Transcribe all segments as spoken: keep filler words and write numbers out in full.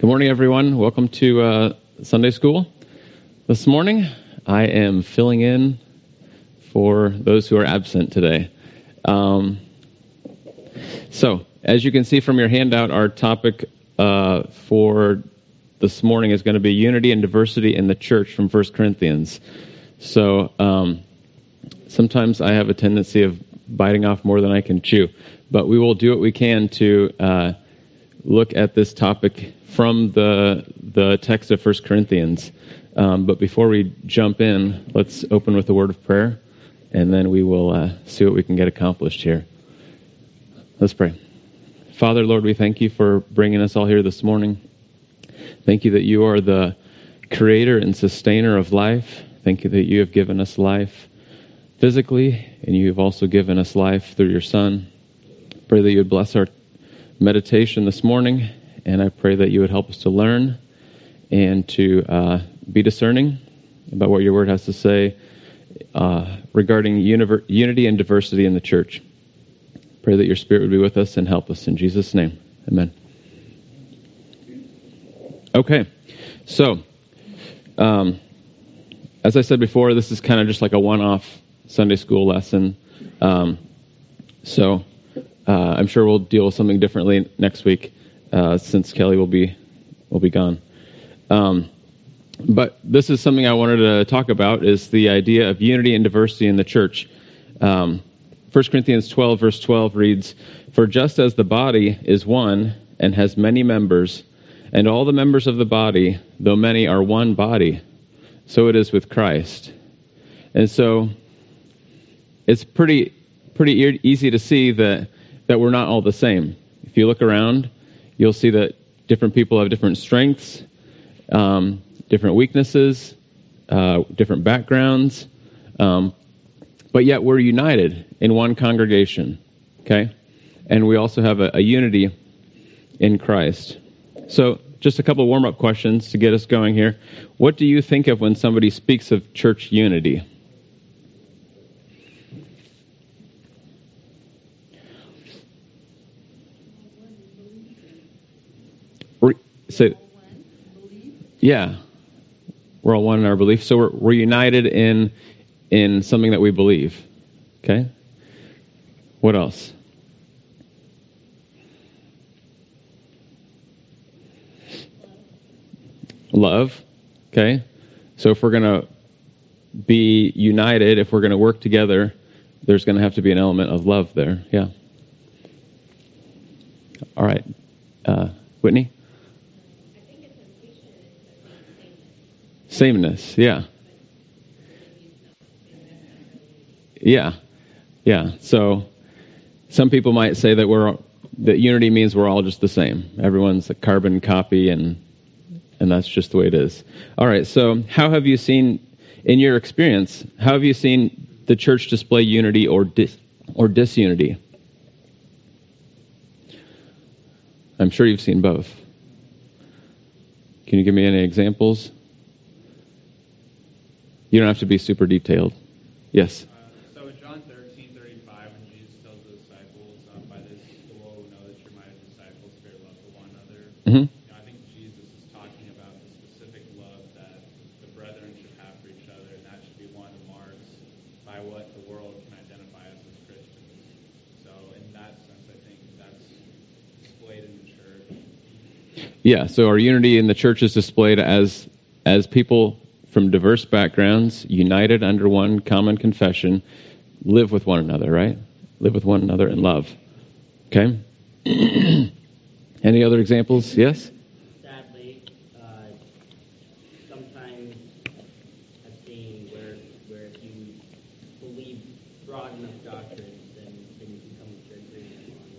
Good morning, everyone. Welcome to uh, Sunday School. This morning, I am filling in for those who are absent today. Um, so, as you can see from your handout, our topic uh, for this morning is going to be unity and diversity in the church from First Corinthians. So, um, sometimes I have a tendency of biting off more than I can chew, but we will do what we can to uh, look at this topic from the the text of First Corinthians. Um, but before we jump in, let's open with a word of prayer, and then we will uh, see what we can get accomplished here. Let's pray. Father, Lord, we thank you for bringing us all here this morning. Thank you that you are the creator and sustainer of life. Thank you that you have given us life physically, and you have also given us life through your Son. Pray that you would bless our meditation this morning, and I pray that you would help us to learn and to uh, be discerning about what your word has to say uh, regarding univer- unity and diversity in the church. Pray that your Spirit would be with us and help us. In Jesus' name, amen. Okay, so um, as I said before, this is kind of just like a one-off Sunday school lesson. Um, so uh, I'm sure we'll deal with something differently next week uh, since Kelly will be will be gone. Um, but this is something I wanted to talk about, is the idea of unity and diversity in the church. Um, First Corinthians twelve, verse twelve reads, "For just as the body is one and has many members, and all the members of the body, though many, are one body, so it is with Christ." And so it's pretty pretty e- easy to see that, that we're not all the same. If you look around, you'll see that different people have different strengths, um, different weaknesses, uh, different backgrounds, um, but yet we're united in one congregation, okay? And we also have a, a unity in Christ. So just a couple warm-up questions to get us going here. What do you think of when somebody speaks of church unity? So, yeah, we're all one in our belief. So we're, we're united in in something that we believe. Okay. What else? Love. Okay. So if we're going to be united, if we're going to work together, there's going to have to be an element of love there. Yeah. All right. Uh, Whitney? Sameness, yeah. Yeah, yeah. So some people might say that we're that unity means we're all just the same. Everyone's a carbon copy, and and that's just the way it is. All right. So how have you seen, in your experience, how have you seen the church display unity or dis, or disunity? I'm sure you've seen both. Can you give me any examples? You don't have to be super detailed. Yes? Uh, so in John thirteen thirty-five, when Jesus tells the disciples, um, by this the world will know that you're my disciples, bear love for one another. Mm-hmm. You know, I think Jesus is talking about the specific love that the brethren should have for each other, and that should be one of the marks by what the world can identify us as Christians. So in that sense, I think that's displayed in the church. Yeah, so our unity in the church is displayed as as people from diverse backgrounds, united under one common confession, live with one another, right? Live with one another in love. Okay? Any other examples? Yes? Sadly, uh, sometimes I've seen where where if you believe broad enough doctrines, then, then you can come to agreement on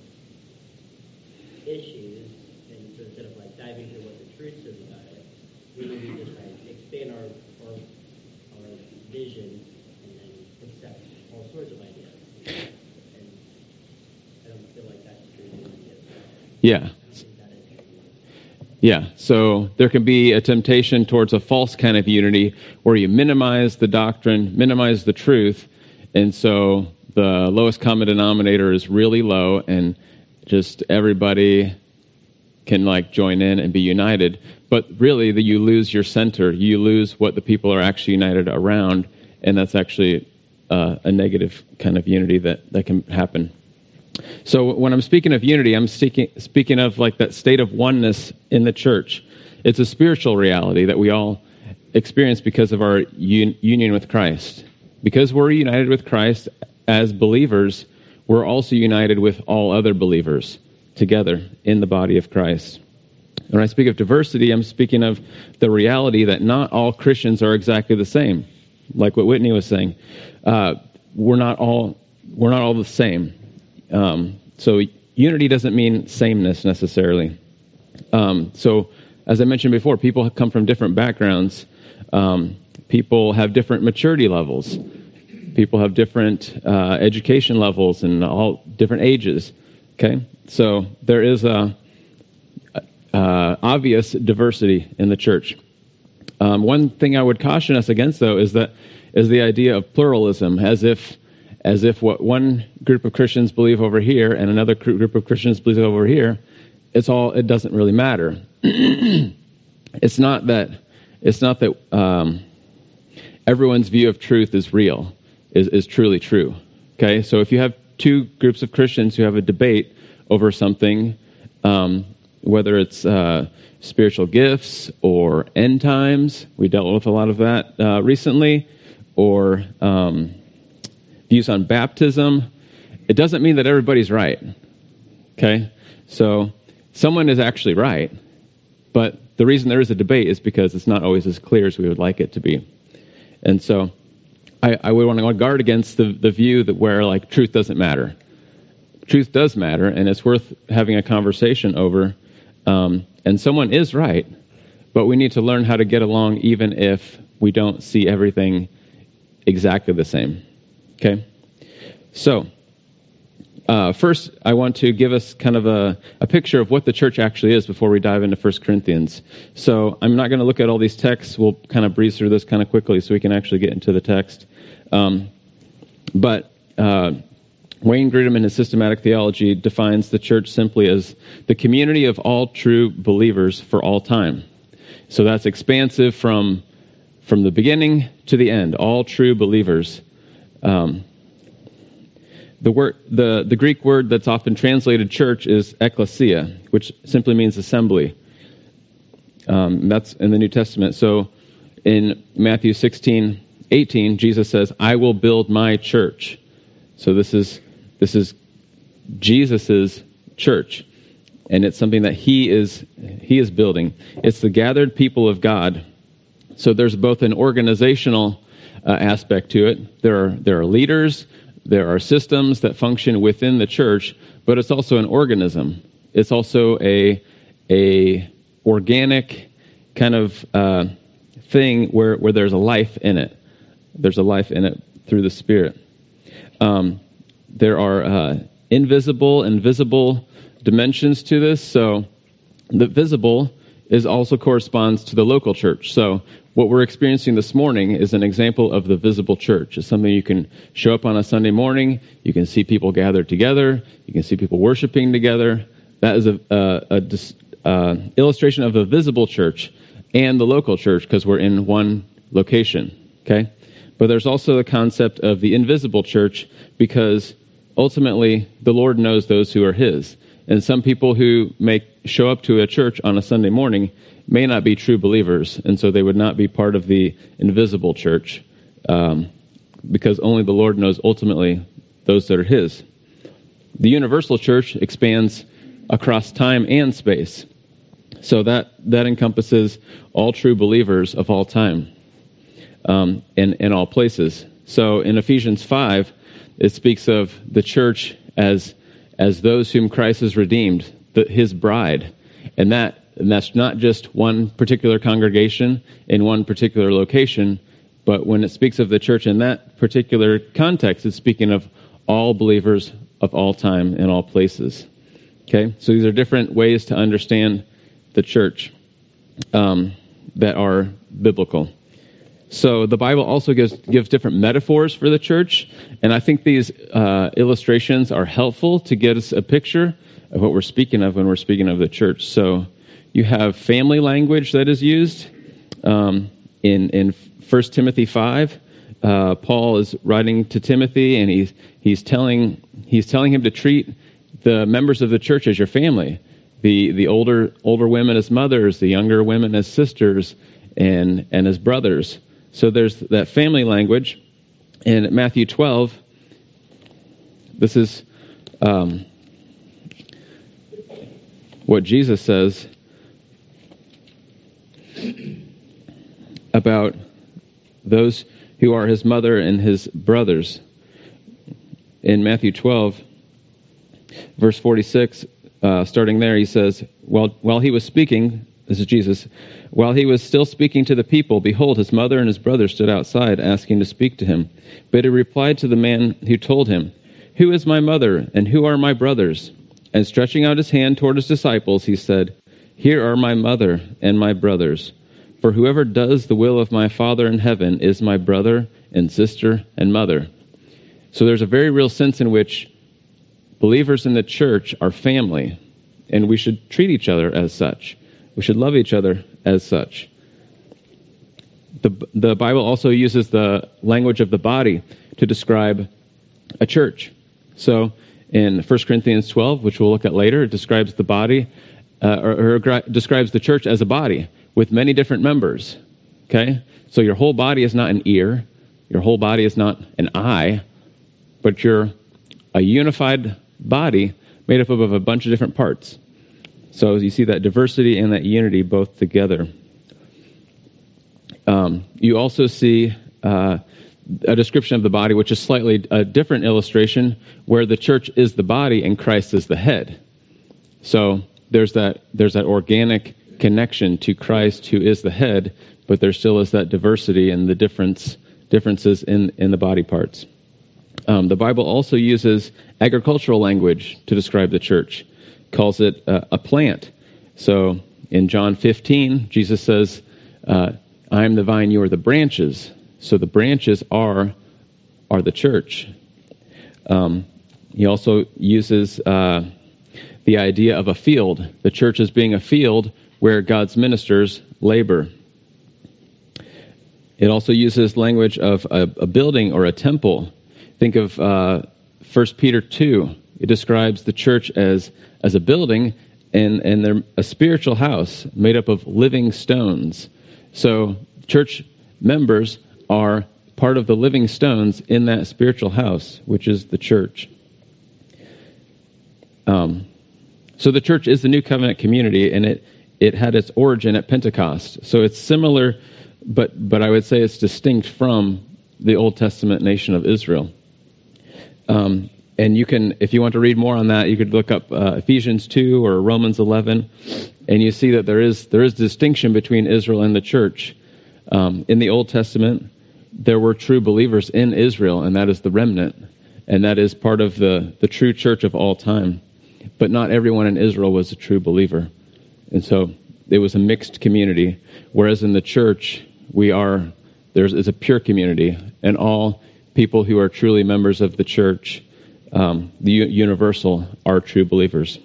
these issues, and so instead of like diving into what the truth is about it, we need to just like expand our, our our vision and then accept all sorts of ideas. And I don't feel like that's true unity as well. Yeah. I don't think that is true. Yeah, so there can be a temptation towards a false kind of unity where you minimize the doctrine, minimize the truth, and so the lowest common denominator is really low, and just everybody can like join in and be united. But really, that you lose your center. You lose what the people are actually united around, and that's actually uh, a negative kind of unity that, that can happen. So when I'm speaking of unity, I'm speaking, speaking of like that state of oneness in the church. It's a spiritual reality that we all experience because of our un- union with Christ. Because we're united with Christ as believers, we're also united with all other believers together in the body of Christ. When I speak of diversity, I'm speaking of the reality that not all Christians are exactly the same. Like what Whitney was saying, uh, we're not all we're not all the same. Um, so unity doesn't mean sameness necessarily. Um, so as I mentioned before, people come from different backgrounds. Um, people have different maturity levels. People have different uh, education levels and all different ages. Okay, so there is a, a obvious diversity in the church. Um, one thing I would caution us against, though, is that is the idea of pluralism, as if as if what one group of Christians believe over here and another group of Christians believe over here, it's all it doesn't really matter. It's not that it's not that um, everyone's view of truth is real, is is truly true. Okay, so if you have two groups of Christians who have a debate over something, um, whether it's uh, spiritual gifts or end times, we dealt with a lot of that uh, recently, or um, views on baptism, it doesn't mean that everybody's right. Okay, so someone is actually right, but the reason there is a debate is because it's not always as clear as we would like it to be. And so I, I would want to guard against the, the view that where like truth doesn't matter. Truth does matter, and it's worth having a conversation over. Um, and someone is right, but we need to learn how to get along even if we don't see everything exactly the same. Okay? So, uh, first, I want to give us kind of a, a picture of what the church actually is before we dive into First Corinthians. So, I'm not going to look at all these texts. We'll kind of breeze through this kind of quickly so we can actually get into the text. Um, but uh, Wayne Grudem in his Systematic Theology defines the church simply as the community of all true believers for all time. So that's expansive from from the beginning to the end, all true believers. Um, the word, the, the Greek word that's often translated church is ekklesia, which simply means assembly. Um, that's in the New Testament. So in Matthew sixteen eighteen, Jesus says, "I will build my church." So this is this is Jesus's church, and it's something that he is he is building. It's the gathered people of God. So there's both an organizational uh, aspect to it. There are there are leaders, there are systems that function within the church, but it's also an organism. It's also a a organic kind of uh, thing where where there's a life in it. There's a life in it through the Spirit. Um, there are uh, invisible and visible dimensions to this. So the visible is also corresponds to the local church. So what we're experiencing this morning is an example of the visible church. It's something you can show up on a Sunday morning. You can see people gathered together. You can see people worshiping together. That is a, a, a uh, illustration of the visible church and the local church because we're in one location. Okay? But there's also the concept of the invisible church because ultimately the Lord knows those who are His. And some people who make show up to a church on a Sunday morning may not be true believers, and so they would not be part of the invisible church um, because only the Lord knows ultimately those that are His. The universal church expands across time and space. So that, that encompasses all true believers of all time. Um, in, in all places. So in Ephesians five, it speaks of the church as as those whom Christ has redeemed, the, His bride, and that and that's not just one particular congregation in one particular location, but when it speaks of the church in that particular context, it's speaking of all believers of all time in all places. Okay, so these are different ways to understand the church um, that are biblical. So the Bible also gives gives different metaphors for the church, and I think these uh, illustrations are helpful to get us a picture of what we're speaking of when we're speaking of the church. So you have family language that is used um, in in First Timothy five. Uh, Paul is writing to Timothy, and he's he's telling he's telling him to treat the members of the church as your family. The the older older women as mothers, the younger women as sisters, and and as brothers. So there's that family language. In Matthew twelve, this is um, what Jesus says about those who are his mother and his brothers. In Matthew twelve, verse forty-six, uh, starting there, he says, while, while he was speaking, this is Jesus, while he was still speaking to the people, behold, his mother and his brother stood outside, asking to speak to him. But he replied to the man who told him, who is my mother, and who are my brothers? And stretching out his hand toward his disciples, he said, here are my mother and my brothers. For whoever does the will of my Father in heaven is my brother and sister and mother. So there's a very real sense in which believers in the church are family, and we should treat each other as such. We should love each other as such. The, the Bible also uses the language of the body to describe a church. So in First Corinthians twelve, which we'll look at later, it describes the body, uh, or, or describes the church as a body with many different members. Okay? So your whole body is not an ear. Your whole body is not an eye. But you're a unified body made up of a bunch of different parts. So you see that diversity and that unity both together. Um, you also see uh, a description of the body, which is slightly a different illustration, where the church is the body and Christ is the head. So there's that there's that organic connection to Christ, who is the head, but there still is that diversity and the difference differences in, in the body parts. Um, the Bible also uses agricultural language to describe the church. Calls it uh, a plant. So in John fifteen, Jesus says, uh, I am the vine, you are the branches. So the branches are are the church. Um, he also uses uh, the idea of a field. The church as being a field where God's ministers labor. It also uses language of a, a building or a temple. Think of uh, First Peter two. It describes the church as as a building, and, and they're a spiritual house made up of living stones. So church members are part of the living stones in that spiritual house, which is the church. Um, so the church is the New Covenant community, and it, it had its origin at Pentecost. So it's similar, but but I would say it's distinct from the Old Testament nation of Israel. Um, and you can, if you want to read more on that, you could look up uh, Ephesians two or Romans eleven, and you see that there is there is distinction between Israel and the church. Um, in the Old Testament, there were true believers in Israel, and that is the remnant, and that is part of the, the true church of all time. But not everyone in Israel was a true believer. And so it was a mixed community, whereas in the church, we are, there's is a pure community, and all people who are truly members of the church, um, the u- universal, are true believers.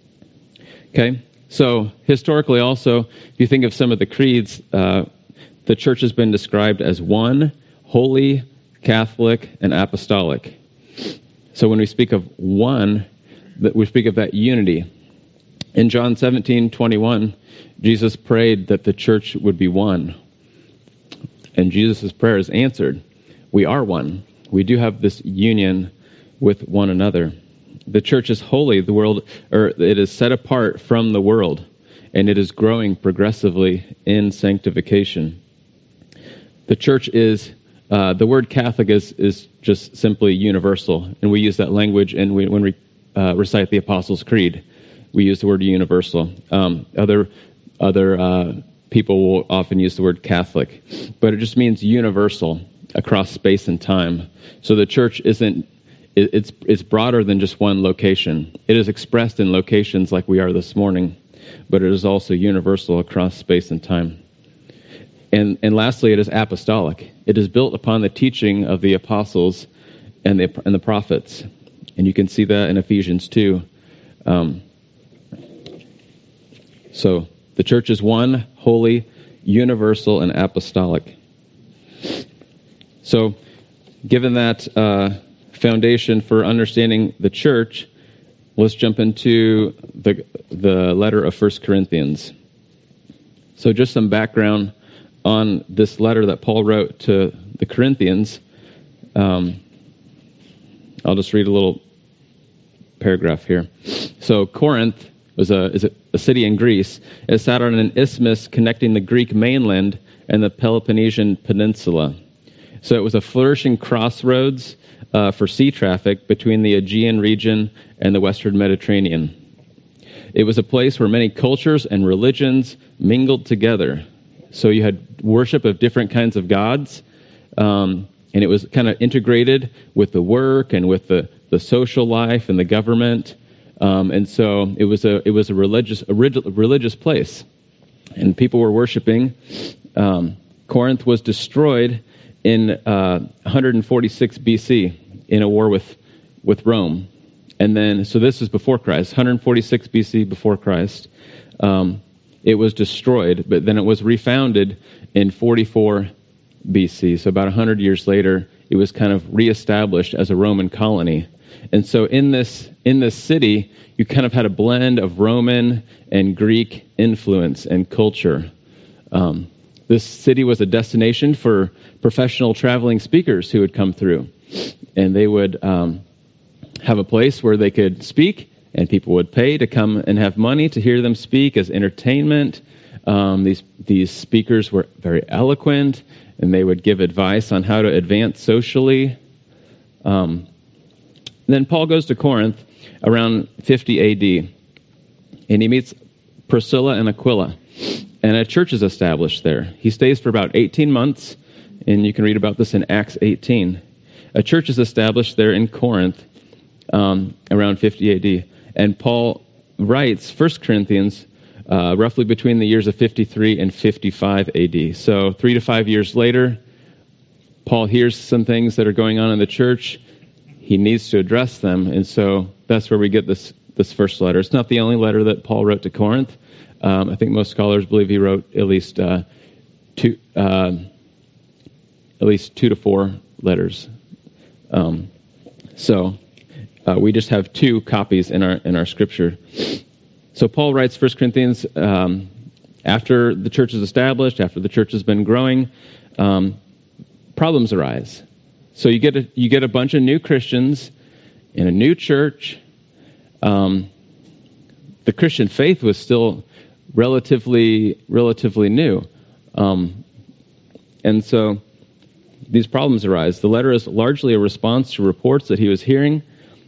Okay, so historically also, if you think of some of the creeds, uh, the church has been described as one, holy, Catholic, and apostolic. So when we speak of one, that we speak of that unity. In John seventeen twenty-one, Jesus prayed that the church would be one. And Jesus' prayer is answered. We are one. We do have this union with one another. The church is holy. The world, or it is set apart from the world, and it is growing progressively in sanctification. The church is, uh, the word Catholic is, is just simply universal, and we use that language and we, when we uh, recite the Apostles' Creed. We use the word universal. Um, other other uh, people will often use the word Catholic, but it just means universal across space and time. So the church isn't, it, it's it's broader than just one location. It is expressed in locations like we are this morning, but it is also universal across space and time. And and lastly, it is apostolic. It is built upon the teaching of the apostles and the and the prophets. And you can see that in Ephesians two. Um, So the church is one, holy, universal, and apostolic. So given that uh, foundation for understanding the church, let's jump into the the letter of First Corinthians. So just some background on this letter that Paul wrote to the Corinthians. Um, I'll just read a little paragraph here. So Corinth was a is a, a city in Greece. It sat on an isthmus connecting the Greek mainland and the Peloponnesian Peninsula. So it was a flourishing crossroads uh, for sea traffic between the Aegean region and the Western Mediterranean. It was a place where many cultures and religions mingled together. So you had worship of different kinds of gods, um, and it was kind of integrated with the work and with the, the social life and the government. Um, and so it was a it was a religious a religious place, and people were worshiping. Um, Corinth was destroyed in uh, one forty-six B C in a war with with Rome, and then so this is before Christ, one forty-six B C before Christ. Um, it was destroyed, but then it was refounded in forty-four B C. So about one hundred years later, it was kind of reestablished as a Roman colony. And so in this in this city, you kind of had a blend of Roman and Greek influence and culture. Um, this city was a destination for professional traveling speakers who would come through. And they would um, have a place where they could speak, and people would pay to come and have money to hear them speak as entertainment. Um, these these speakers were very eloquent, and they would give advice on how to advance socially. Um, then Paul goes to Corinth around fifty A D, and he meets Priscilla and Aquila, and a church is established there. He stays for about eighteen months, and you can read about this in Acts eighteen. A church is established there in Corinth um, around fifty A D, and Paul writes First Corinthians uh, roughly between the years of fifty-three and fifty-five A D. So three to five years later, Paul hears some things that are going on in the church. He needs to address them, and so that's where we get this this first letter. It's not the only letter that Paul wrote to Corinth. Um, I think most scholars believe he wrote at least uh, two, uh, at least two to four letters. Um, so uh, we just have two copies in our in our scripture. So Paul writes First Corinthians um, after the church is established, after the church has been growing. Um, problems arise. So you get a, you get a bunch of new Christians in a new church. Um, the Christian faith was still relatively relatively new, um, and so these problems arise. The letter is largely a response to reports that he was hearing.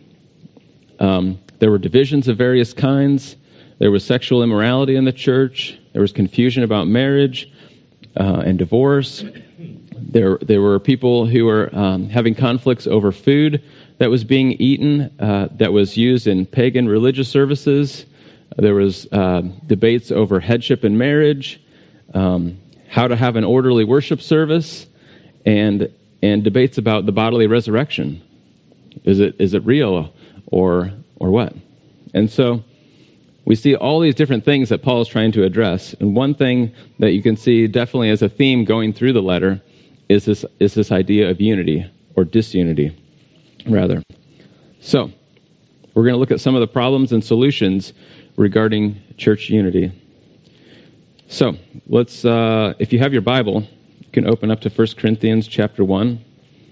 Um, there were divisions of various kinds. There was sexual immorality in the church. There was confusion about marriage uh, and divorce. There, there were people who were um, having conflicts over food that was being eaten, uh, that was used in pagan religious services. There was uh, debates over headship in marriage, um, how to have an orderly worship service, and and debates about the bodily resurrection. Is it is it real or or what? And so we see all these different things that Paul is trying to address. And one thing that you can see definitely as a theme going through the letter is this is this idea of unity, or disunity, rather. So we're going to look at some of the problems and solutions regarding church unity. So let's, uh, if you have your Bible, you can open up to First Corinthians chapter one.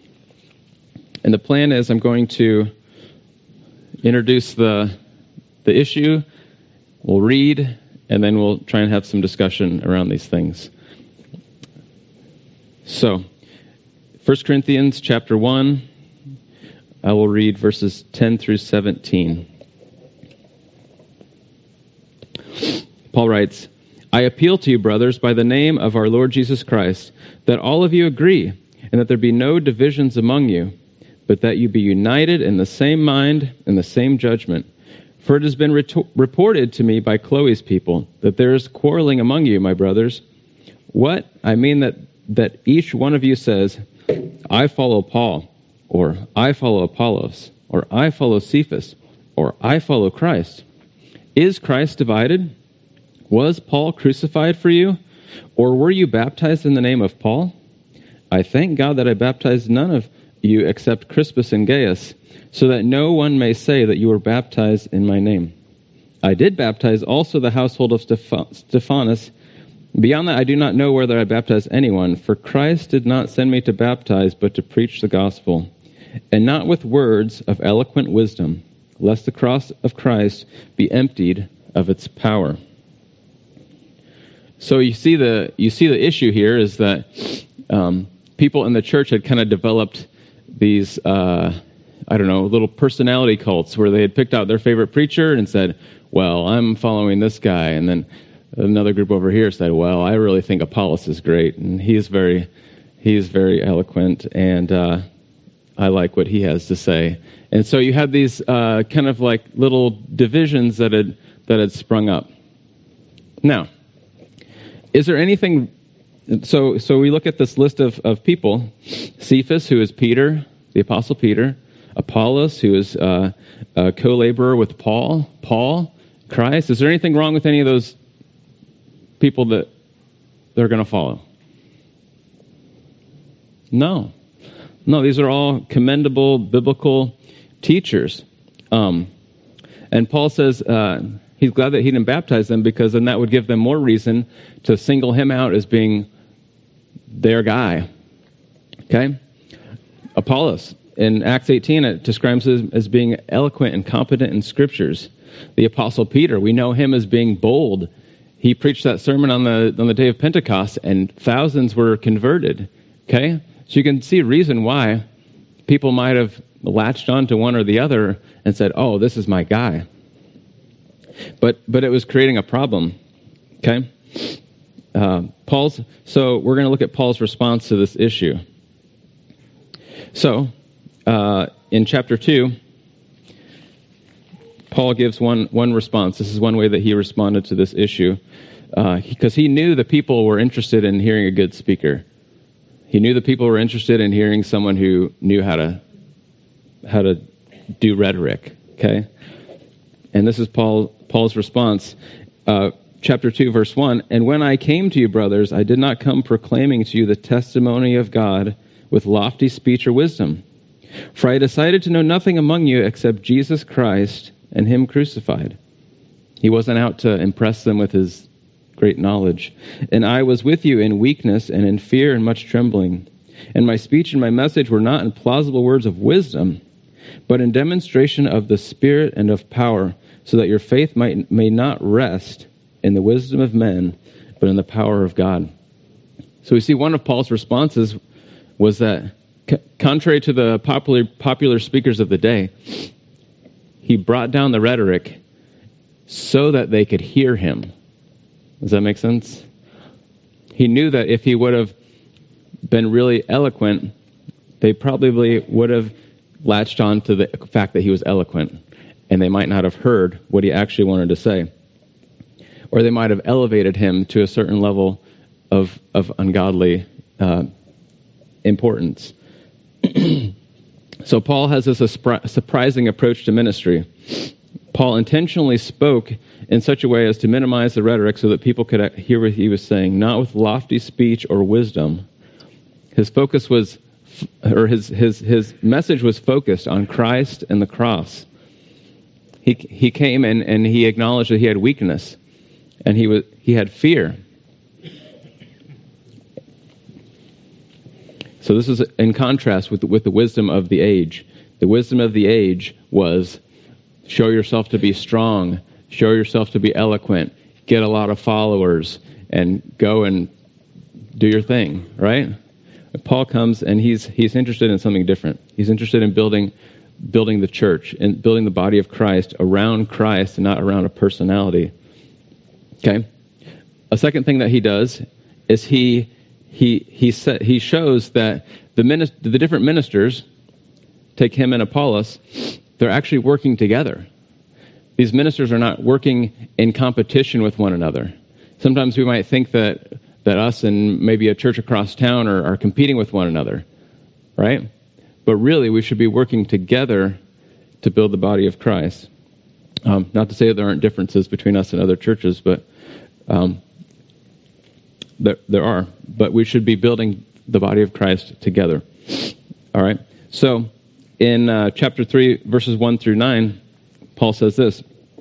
And the plan is I'm going to introduce the the issue, we'll read, and then we'll try and have some discussion around these things. So, First Corinthians chapter one, I will read verses ten through seventeen. Paul writes, I appeal to you, brothers, by the name of our Lord Jesus Christ, that all of you agree, and that there be no divisions among you, but that you be united in the same mind and the same judgment. For it has been reto- reported to me by Chloe's people that there is quarreling among you, my brothers. What? I mean that, that each one of you says, I follow Paul, or I follow Apollos, or I follow Cephas, or I follow Christ. Is Christ divided? Was Paul crucified for you? Or were you baptized in the name of Paul? I thank God that I baptized none of you except Crispus and Gaius, so that no one may say that you were baptized in my name. I did baptize also the household of Steph- Stephanus. Beyond that, I do not know whether I baptized anyone, for Christ did not send me to baptize, but to preach the gospel, and not with words of eloquent wisdom, lest the cross of Christ be emptied of its power. So you see the you see the issue here is that um, people in the church had kind of developed these, uh, I don't know, little personality cults where they had picked out their favorite preacher and said, well, I'm following this guy. And then another group over here said, well, I really think Apollos is great. And he's very, he's very eloquent. And uh, I like what he has to say. And so you had these uh, kind of like little divisions that had that had sprung up. Now, is there anything... So so we look at this list of, of people. Cephas, who is Peter, the Apostle Peter. Apollos, who is uh, a co-laborer with Paul. Paul, Christ. Is there anything wrong with any of those people that they're going to follow? No. No, these are all commendable biblical teachers. Um, and Paul says... Uh, He's glad that he didn't baptize them because then that would give them more reason to single him out as being their guy. Okay? Apollos, in Acts eighteen, it describes him as being eloquent and competent in scriptures. The Apostle Peter, we know him as being bold. He preached that sermon on the on the day of Pentecost, and thousands were converted. Okay? So you can see a reason why people might have latched on to one or the other and said, oh, this is my guy. But but it was creating a problem, okay? Uh, Paul's. So we're going to look at Paul's response to this issue. So uh, in chapter two, Paul gives one one response. This is one way that he responded to this issue, because uh, he knew the people were interested in hearing a good speaker. He knew the people were interested in hearing someone who knew how to how to do rhetoric. Okay. And this is Paul, Paul's response, uh, chapter two, verse one. And when I came to you, brothers, I did not come proclaiming to you the testimony of God with lofty speech or wisdom. For I decided to know nothing among you except Jesus Christ and him crucified. He wasn't out to impress them with his great knowledge. And I was with you in weakness and in fear and much trembling. And my speech and my message were not in plausible words of wisdom, but in demonstration of the Spirit and of power, so that your faith might may not rest in the wisdom of men, but in the power of God. So we see one of Paul's responses was that, c- contrary to the popular popular speakers of the day, he brought down the rhetoric so that they could hear him. Does that make sense? He knew that if he would have been really eloquent, they probably would have latched on to the fact that he was eloquent, and they might not have heard what he actually wanted to say. Or they might have elevated him to a certain level of of ungodly uh, importance. So Paul has this a surprising approach to ministry. Paul intentionally spoke in such a way as to minimize the rhetoric so that people could hear what he was saying, not with lofty speech or wisdom. His focus was or his, his, his message was focused on Christ and the cross. He he came and, and he acknowledged that he had weakness, and he was he had fear. So this is in contrast with with the wisdom of the age. The wisdom of the age was show yourself to be strong, show yourself to be eloquent, get a lot of followers, and go and do your thing, right? Paul comes and he's he's interested in something different. He's interested in building building the church and building the body of Christ around Christ and not around a personality. Okay. A second thing that he does is he he he set, he shows that the minis- the different ministers, take him and Apollos, they're actually working together. These ministers are not working in competition with one another. Sometimes we might think that that us and maybe a church across town are, are competing with one another, right? But really, we should be working together to build the body of Christ. Um, not to say that there aren't differences between us and other churches, but Um, there, there are, but we should be building the body of Christ together. All right. So in uh, chapter three, verses one through nine, Paul says this: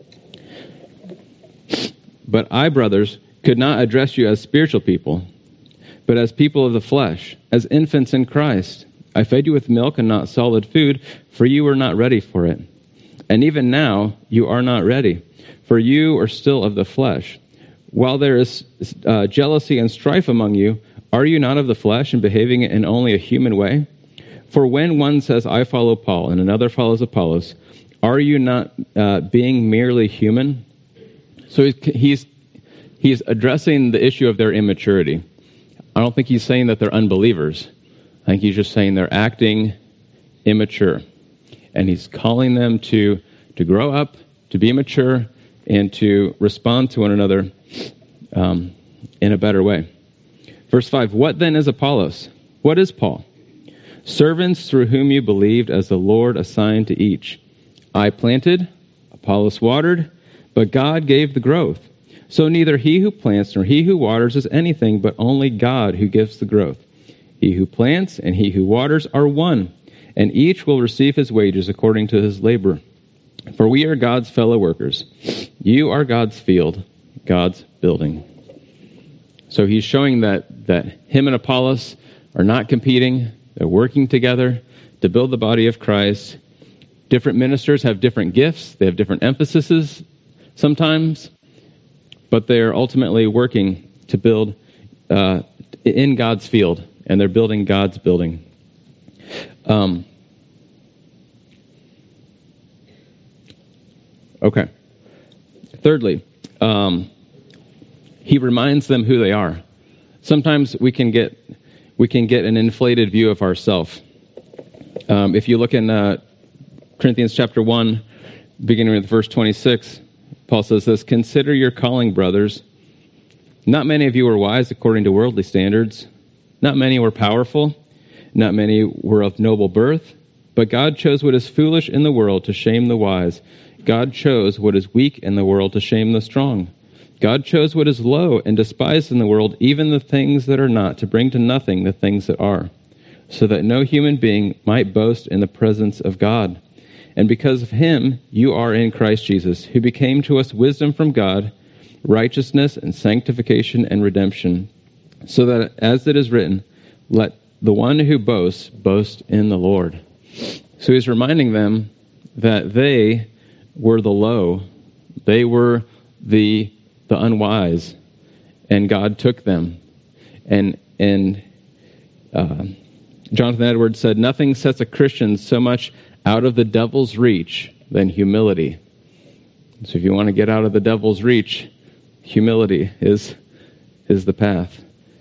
"But I, brothers, could not address you as spiritual people, but as people of the flesh, as infants in Christ. I fed you with milk and not solid food, for you were not ready for it. And even now you are not ready, for you are still of the flesh. While there is uh, jealousy and strife among you, are you not of the flesh and behaving in only a human way? For when one says, 'I follow Paul,' and another follows Apollos, are you not uh, being merely human?" So he's, he's he's addressing the issue of their immaturity. I don't think he's saying that they're unbelievers. I think he's just saying they're acting immature. And he's calling them to, to grow up, to be mature, and to respond to one another um, in a better way. Verse five, "What then is Apollos? What is Paul? Servants through whom you believed, as the Lord assigned to each. I planted, Apollos watered, but God gave the growth. So neither he who plants nor he who waters is anything, but only God who gives the growth. He who plants and he who waters are one, and each will receive his wages according to his labor. For we are God's fellow workers. You are God's field, God's building." So he's showing that, that him and Apollos are not competing. They're working together to build the body of Christ. Different ministers have different gifts. They have different emphases sometimes, but they're ultimately working to build uh, in God's field, and they're building God's building. Um, okay. Thirdly, um, he reminds them who they are. Sometimes we can get we can get an inflated view of ourselves. Um, if you look in uh, Corinthians chapter one, beginning with verse twenty-six, Paul says this: "Consider your calling, brothers. Not many of you were wise according to worldly standards. Not many were powerful. Not many were of noble birth. But God chose what is foolish in the world to shame the wise. God chose what is weak in the world to shame the strong. God chose what is low and despised in the world, even the things that are not, to bring to nothing the things that are, so that no human being might boast in the presence of God. And because of him, you are in Christ Jesus, who became to us wisdom from God, righteousness and sanctification and redemption, so that, as it is written, let the one who boasts boast in the Lord." So he's reminding them that they were the low. They were the the unwise, and God took them. And and uh, Jonathan Edwards said, "Nothing sets a Christian so much out of the devil's reach than humility." So if you want to get out of the devil's reach, humility is is the path.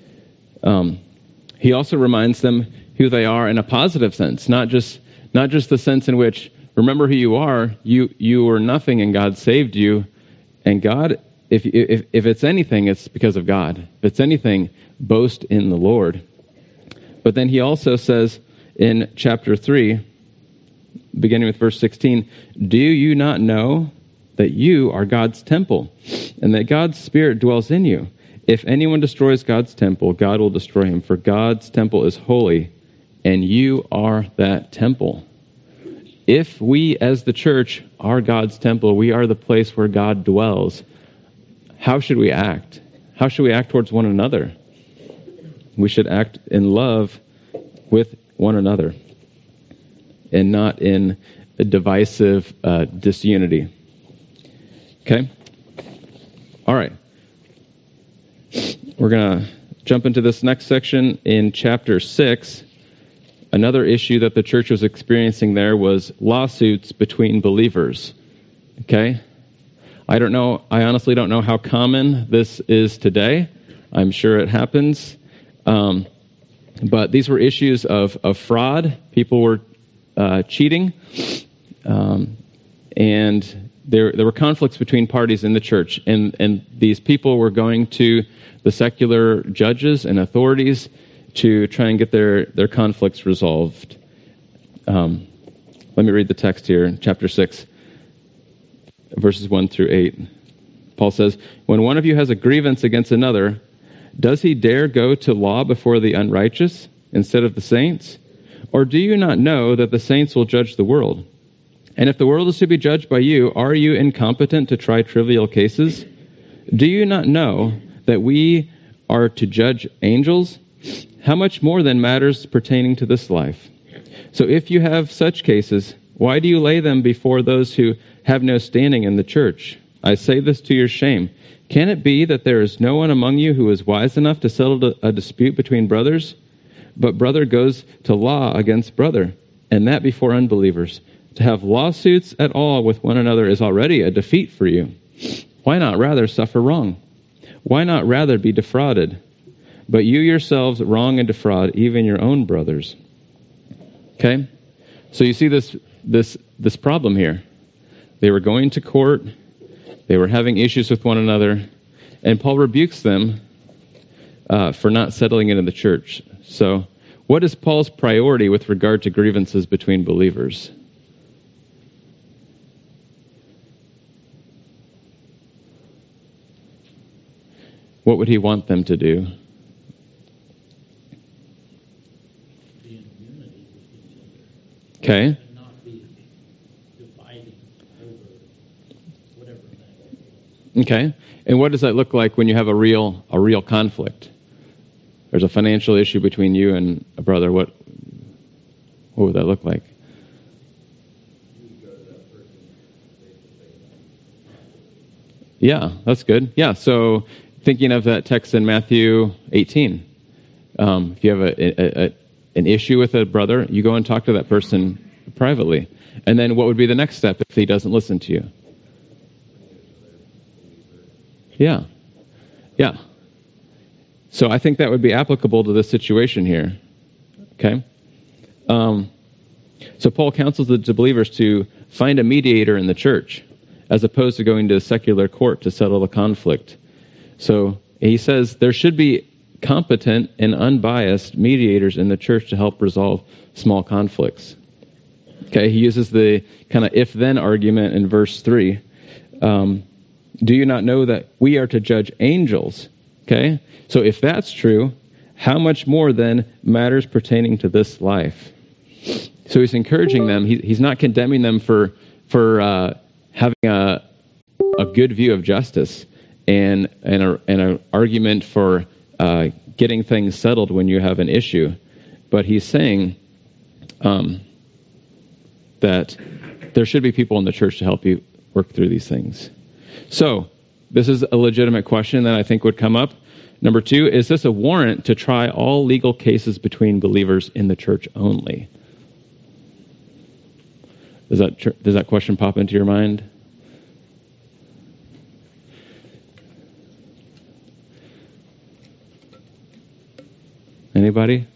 Um, he also reminds them who they are in a positive sense, not just not just the sense in which, remember who you are. You you were nothing, and God saved you. And God, if if if it's anything, it's because of God. If it's anything, boast in the Lord. But then he also says in chapter three, beginning with verse sixteen, "Do you not know that you are God's temple, and that God's Spirit dwells in you? If anyone destroys God's temple, God will destroy him, for God's temple is holy, and you are that temple." If we as the church are God's temple, we are the place where God dwells, how should we act? How should we act towards one another? We should act in love with one another and not in a divisive uh, disunity. Okay? All right. We're going to jump into this next section in chapter six. Another issue that the church was experiencing there was lawsuits between believers. Okay? I don't know, I honestly don't know how common this is today. I'm sure it happens. Um, but these were issues of, of fraud. People were uh, cheating. Um, and there there were conflicts between parties in the church. And, and these people were going to the secular judges and authorities to try and get their, their conflicts resolved. Um, let me read the text here, chapter six, verses one through eight. Paul says, when one of you has a grievance against another, does he dare go to law before the unrighteous instead of the saints? Or do you not know that the saints will judge the world? And if the world is to be judged by you, are you incompetent to try trivial cases? Do you not know that we are to judge angels? How much more than matters pertaining to this life? So if you have such cases, why do you lay them before those who have no standing in the church? I say this to your shame. Can it be that there is no one among you who is wise enough to settle a dispute between brothers? But brother goes to law against brother, and that before unbelievers. To have lawsuits at all with one another is already a defeat for you. Why not rather suffer wrong? Why not rather be defrauded? But you yourselves wrong and defraud even your own brothers. Okay? So you see this this this problem here. They were going to court. They were having issues with one another. And Paul rebukes them uh, for not settling it in the church. So what is Paul's priority with regard to grievances between believers? What would he want them to do? Be in unity with each other. Okay. And not be dividing over whatever thing. Okay. And what does that look like when you have a real a real conflict? There's a financial issue between you and a brother. What what would that look like? Yeah, that's good. Yeah, so thinking of that text in Matthew eighteen. Um, if you have a, a, a, an issue with a brother, you go and talk to that person privately. And then what would be the next step if he doesn't listen to you? Yeah. Yeah. So I think that would be applicable to this situation here. Okay? Um, so Paul counsels the believers to find a mediator in the church as opposed to going to a secular court to settle the conflict. So he says there should be competent and unbiased mediators in the church to help resolve small conflicts. Okay, he uses the kind of if-then argument in verse three. Um, do you not know that we are to judge angels? Okay, so if that's true, how much more then matters pertaining to this life? So he's encouraging them. He, he's not condemning them for for uh, having a a good view of justice and and a, and an argument for uh, getting things settled when you have an issue, but he's saying um, that there should be people in the church to help you work through these things. So this is a legitimate question that I think would come up. Number two, is this a warrant to try all legal cases between believers in the church only? Does that does that question pop into your mind? Anybody?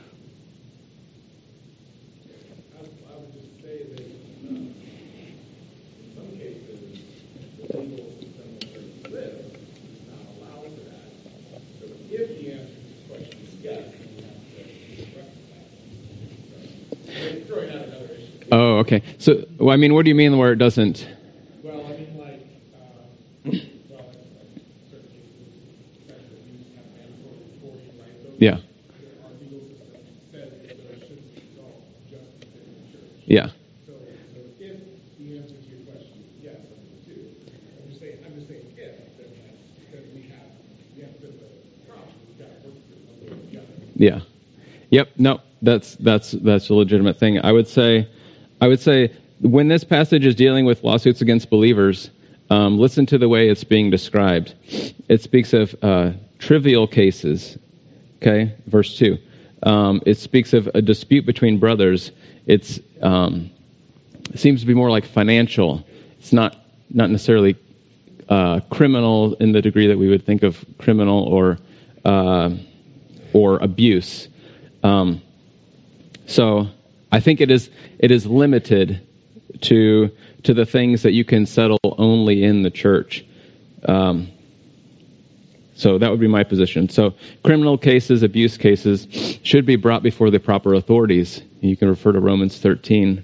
I would just say that uh, in some cases, the legal system where you live does not allow for that. So if the answer to this question is yes, then you have to rectify it. So, throwing out another issue. Oh, okay. So, well, I mean, what do you mean where it doesn't? Well, I mean, like, uh, well, like, like certain cases, sexual abuse have mandatory reporting, right? Those, Yeah. Our legal system says that those should be resolved just within the church. Yeah. So, so if the answer to your question is yes, I'm going to do. I'm just saying, I'm just saying if, then that's because we have, we have to the problem. We've got to work through one way or the other. Yeah. Yep. No, that's that's that's a legitimate thing. I would say, I would say when this passage is dealing with lawsuits against believers, um, listen to the way it's being described. It speaks of uh, trivial cases. Okay, verse two. Um, it speaks of a dispute between brothers. It's um, it seems to be more like financial. It's not not necessarily uh, criminal in the degree that we would think of criminal or uh, or abuse. Um, so I think it is it is limited to to the things that you can settle only in the church. Um, so that would be my position. So criminal cases, abuse cases should be brought before the proper authorities. You can refer to Romans thirteen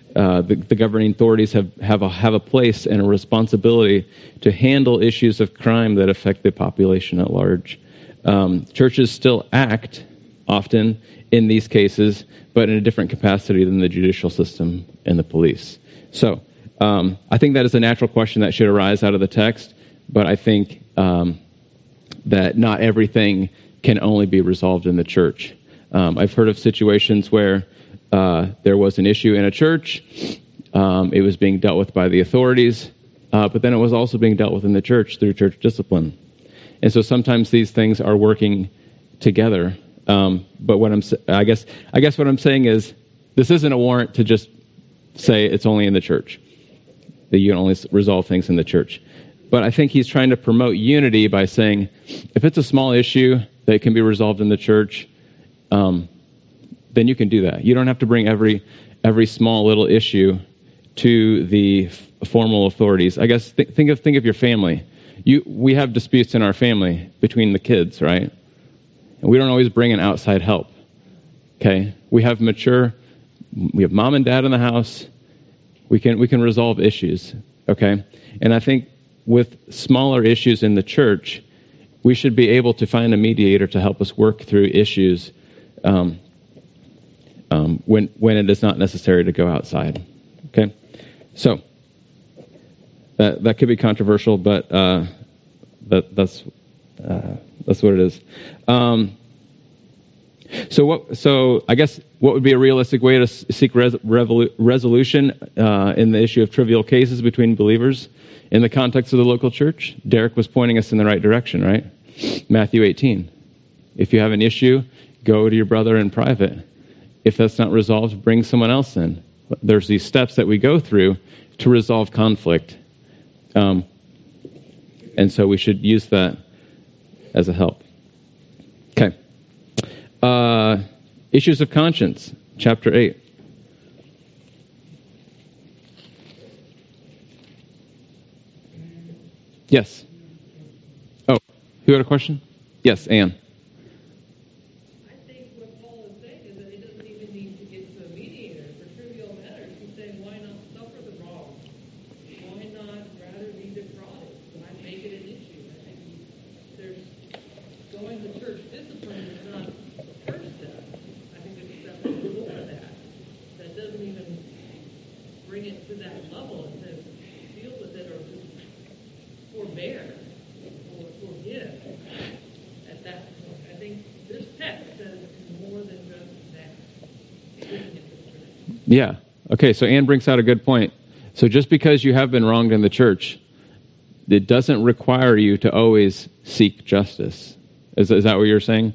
uh, the, the governing authorities have, have, a, have a place and a responsibility to handle issues of crime that affect the population at large. Um, churches still act often in these cases, but in a different capacity than the judicial system and the police. So um, I think that is a natural question that should arise out of the text, but I think um, that not everything can only be resolved in the church. Um, I've heard of situations where uh, there was an issue in a church, um, it was being dealt with by the authorities, uh, but then it was also being dealt with in the church through church discipline. And so sometimes these things are working together. Um, but what I'm, I guess, I guess what I'm saying is, this isn't a warrant to just say it's only in the church, that you can only resolve things in the church. But I think he's trying to promote unity by saying, if it's a small issue that can be resolved in the church, um, then you can do that. You don't have to bring every every small little issue to the f- formal authorities. I guess th- think of think of your family. You, we have disputes in our family between the kids, right? And we don't always bring in outside help. Okay, we have mature, we have mom and dad in the house. We can we can resolve issues. Okay, and I think with smaller issues in the church, we should be able to find a mediator to help us work through issues um, um, when when it is not necessary to go outside. Okay, so that that could be controversial, but uh, that that's uh, that's what it is. Um, so what? So I guess what would be a realistic way to seek res- revolu- resolution uh, in the issue of trivial cases between believers in the context of the local church? Derek was pointing us in the right direction, right? Matthew eighteen. If you have an issue, go to your brother in private. If that's not resolved, bring someone else in. There's these steps that we go through to resolve conflict. Um, and so we should use that as a help. Okay. Uh, issues of conscience, chapter eight. Yes. Oh, who had a question? Yes, Anne. I think what Paul is saying is that he doesn't even need to get to a mediator for trivial matters. He's saying, why not suffer the wrong? Why not rather be defrauded? Why make it an issue? I think there's going to church discipline is not the first step. I think there's a step before that. That doesn't even bring it to that level and says, deal with it or just forbear or forgive at that point. I think this text says more than just that. Yeah. Okay, so Anne brings out a good point. So just because you have been wronged in the church, it doesn't require you to always seek justice. Is, is that what you're saying?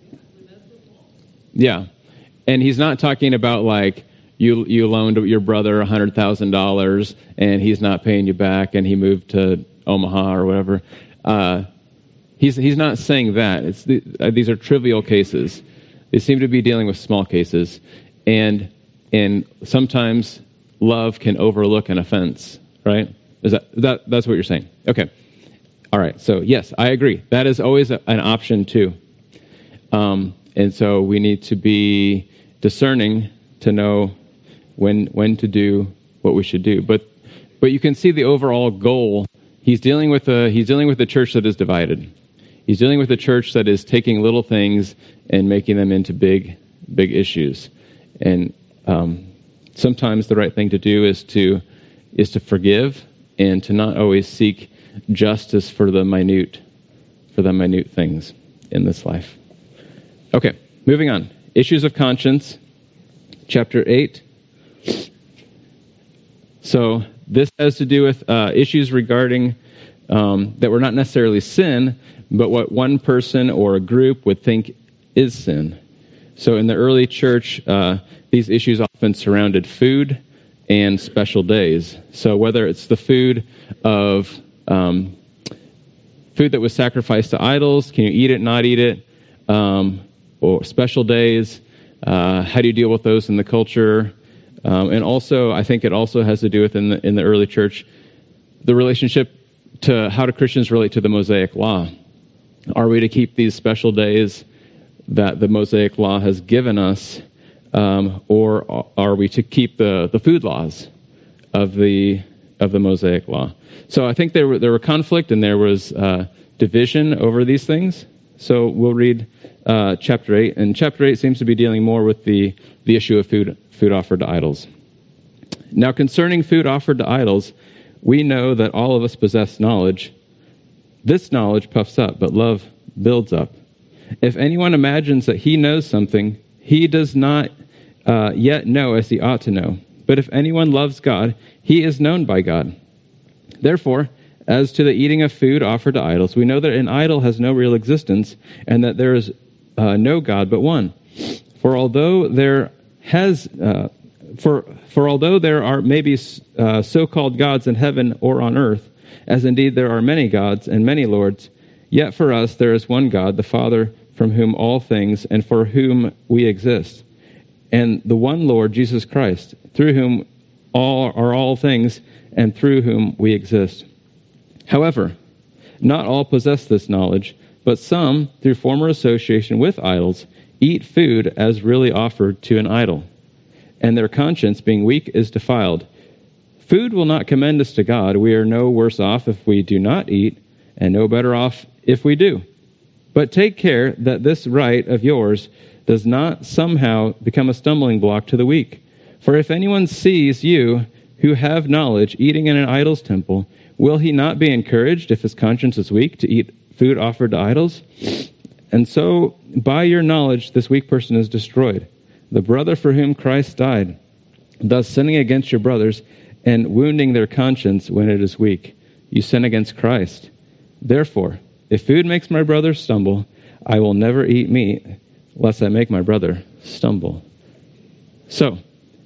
Yeah. And he's not talking about like you you loaned your brother one hundred thousand dollars and he's not paying you back and he moved to Omaha or whatever. Uh, he's he's not saying that. It's the, uh, these are trivial cases. They seem to be dealing with small cases, and and sometimes love can overlook an offense. Right? Is that that that's what you're saying? Okay. All right. So yes, I agree. That is always a, an option too. Um, and so we need to be discerning to know when when to do what we should do. But but you can see the overall goal. He's dealing with a he's dealing with a church that is divided. He's dealing with a church that is taking little things and making them into big big issues. And um, sometimes the right thing to do is to is to forgive and to not always seek justice for the minute for the minute things in this life. Okay, moving on. Issues of conscience, chapter eight. So this has to do with uh, issues regarding um, that were not necessarily sin, but what one person or a group would think is sin. So in the early church, uh, these issues often surrounded food and special days. So whether it's the food of um, food that was sacrificed to idols, can you eat it, not eat it, um, or special days, uh, how do you deal with those in the culture? Um, and also, I think it also has to do with, in the, in the early church, the relationship to how do Christians relate to the Mosaic Law. Are we to keep these special days that the Mosaic Law has given us Um, or are we to keep the, the food laws of the of the Mosaic law? So I think there were there were conflict and there was uh, division over these things. So we'll read uh, chapter eight, and chapter eight seems to be dealing more with the the issue of food food offered to idols. Now, concerning food offered to idols, we know that all of us possess knowledge. This knowledge puffs up, but love builds up. If anyone imagines that he knows something, he does not uh, yet know as he ought to know. But if anyone loves God, he is known by God. Therefore, as to the eating of food offered to idols, we know that an idol has no real existence, and that there is uh, no God but one. For although there has, uh, for for although there are maybe uh, so-called gods in heaven or on earth, as indeed there are many gods and many lords, yet for us there is one God, the Father, from whom all things and for whom we exist, and the one Lord, Jesus Christ, through whom all are all things and through whom we exist. However, not all possess this knowledge, but some, through former association with idols, eat food as really offered to an idol, and their conscience, being weak, is defiled. Food will not commend us to God. We are no worse off if we do not eat, and no better off if we do. But take care that this right of yours does not somehow become a stumbling block to the weak. For if anyone sees you, who have knowledge, eating in an idol's temple, will he not be encouraged, if his conscience is weak, to eat food offered to idols? And so, by your knowledge, this weak person is destroyed, the brother for whom Christ died, thus sinning against your brothers and wounding their conscience when it is weak. You sin against Christ. Therefore, if food makes my brother stumble, I will never eat meat, lest I make my brother stumble. So,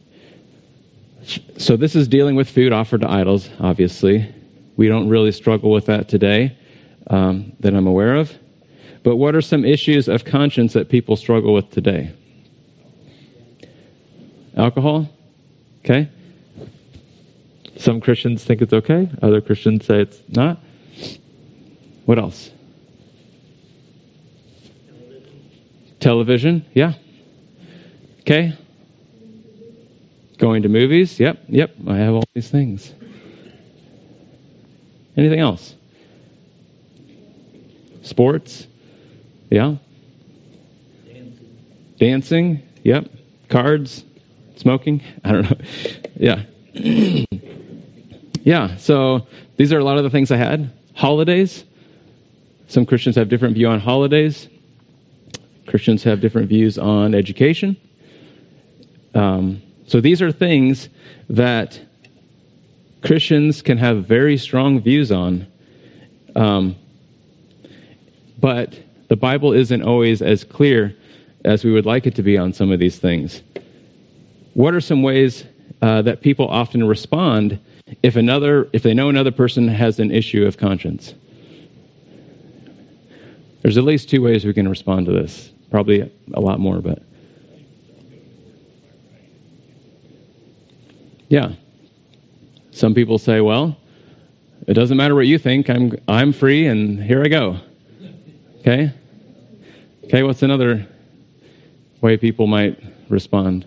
so this is dealing with food offered to idols, obviously. We don't really struggle with that today, um, that I'm aware of. But what are some issues of conscience that people struggle with today? Alcohol? Okay. Some Christians think it's okay. Other Christians say it's not. What else? Television. Television, yeah. Okay. Going to movies, yep, yep. I have all these things. Anything else? Sports, yeah. Dancing. Dancing, yep. Cards, smoking, I don't know. Yeah. Yeah, so these are a lot of the things I had. Holidays. Some Christians have different view on holidays. Christians have different views on education. Um, so these are things that Christians can have very strong views on. Um, but the Bible isn't always as clear as we would like it to be on some of these things. What are some ways uh, that people often respond if another, if they know another person has an issue of conscience? There's at least two ways we can respond to this. Probably a lot more, but yeah. Some people say, well, it doesn't matter what you think. I'm I'm free, and here I go. Okay? Okay, what's another way people might respond?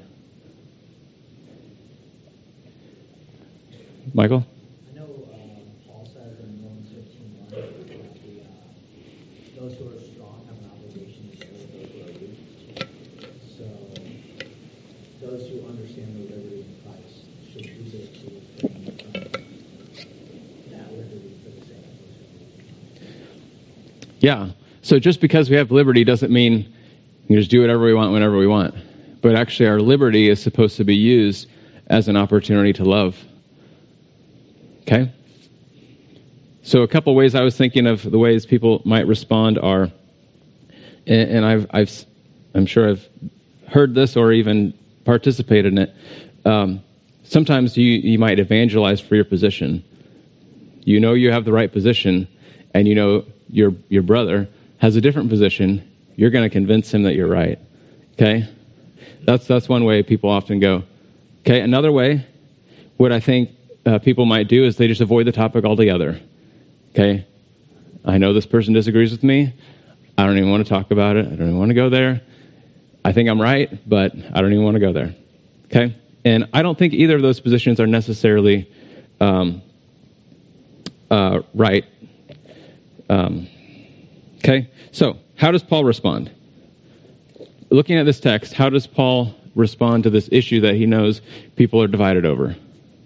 Michael? I know um, Paul says in Romans fifteen one that the, uh, those who are strong have an obligation to serve those who are weak. So those who understand the liberty in Christ should use it to defend that liberty for the sake of those who are weak. Yeah. So just because we have liberty doesn't mean we just do whatever we want whenever we want. But actually our liberty is supposed to be used as an opportunity to love. Okay? So a couple ways I was thinking of the ways people might respond are, and, and I've, I've, I'm sure I've heard this or even participated in it. Um, sometimes you, you might evangelize for your position. You know you have the right position, and you know your your brother has a different position. You're going to convince him that you're right. Okay? That's that's one way people often go. Okay? Another way, what I think Uh, people might do is they just avoid the topic altogether. Okay? I know this person disagrees with me. I don't even want to talk about it. I don't even want to go there. I think I'm right, but I don't even want to go there. Okay? And I don't think either of those positions are necessarily um, uh, right. Um, okay? So, how does Paul respond? Looking at this text, how does Paul respond to this issue that he knows people are divided over?